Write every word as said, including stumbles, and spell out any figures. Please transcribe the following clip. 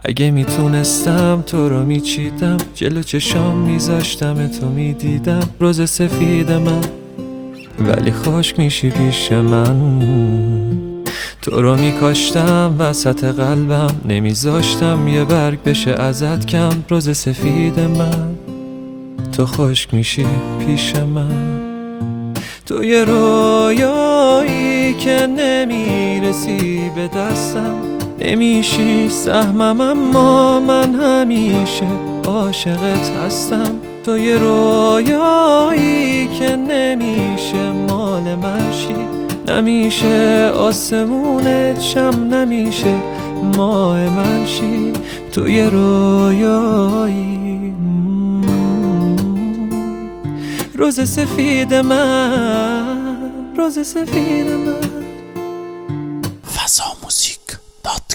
اگه میتونستم تو رو میچیدم، جلو چشام میذاشتم تو میدیدم. روز سفید من ولی خشک میشی پیش من. تو رو میکاشتم وسط قلبم، نمیذاشتم یه برگ بشه ازت کم. روز سفید من تو خشک میشی پیش من. تو یه رویایی که نمیرسی به دستم، نمیشی سهمم اما من همیشه عاشقت هستم. تو یه رویایی که نمیشه مال من شی، نمیشه آسمونت شم، نمیشه ماه من شی. تو یه رویایی، روز سفید من، روز سفید من. فضا موزیک دات